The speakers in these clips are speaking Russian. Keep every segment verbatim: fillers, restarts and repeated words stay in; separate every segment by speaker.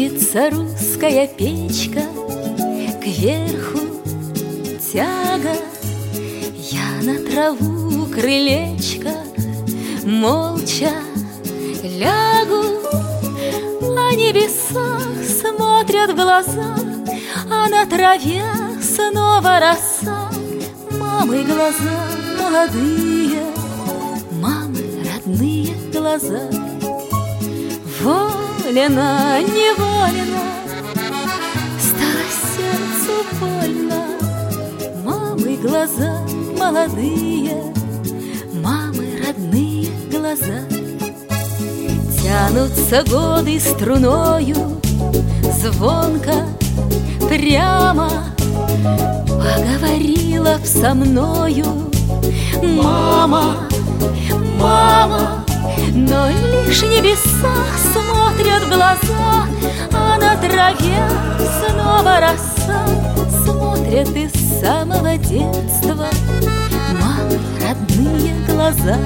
Speaker 1: Греется русская печка, кверху тяга. Я на траву крылечко молча лягу, а небеса смотрят в глаза, а на траве снова роса. Мамы глаза молодые, мамы родные глаза. Волено, неволено, стало сердцу больно. Мамы глаза молодые, мамы родные глаза. Тянутся годы струною, звонко, прямо. Поговорила б со мною мама, мама, но лишь небеса смотрят в глаза, а на траве снова роса. Смотрят из самого детства мамы родные глаза.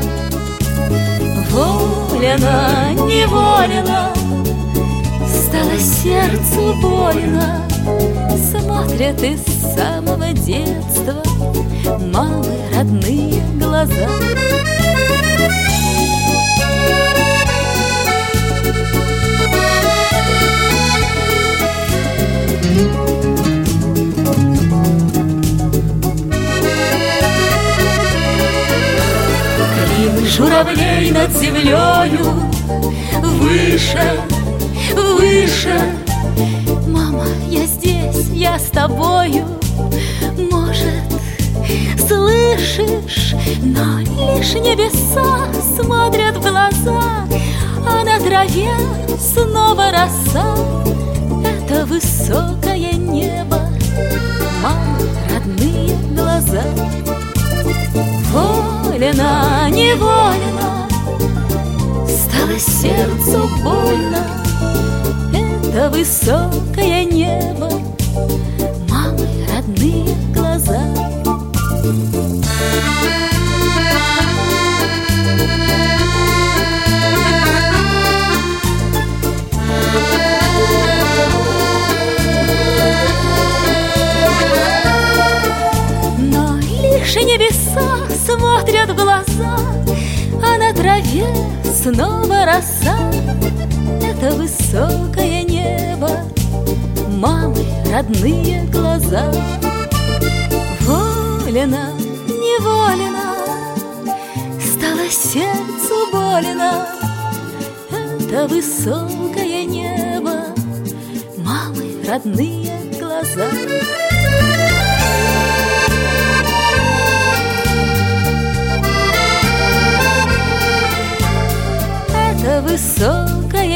Speaker 1: Волено, неволено, стало сердцу больно. Смотрят из самого детства мамы родные глаза. Клин журавлей над землею, выше, выше. Мама, я здесь, я с тобою. Может, слышишь, но лишь небеса смотрят в глаза, а на траве снова роса. Это высокое небо, мамы родные глаза. Волено, неволено, стало сердцу больно. Это высокое небо, мамы родные глаза. Но лишь небеса смотрят в глаза, а на траве снова роса. Это высокое небо, мамы родные глаза. Волено, неволено, стало сердцу больно. Это высокое небо, мамы родные глаза. Это высокое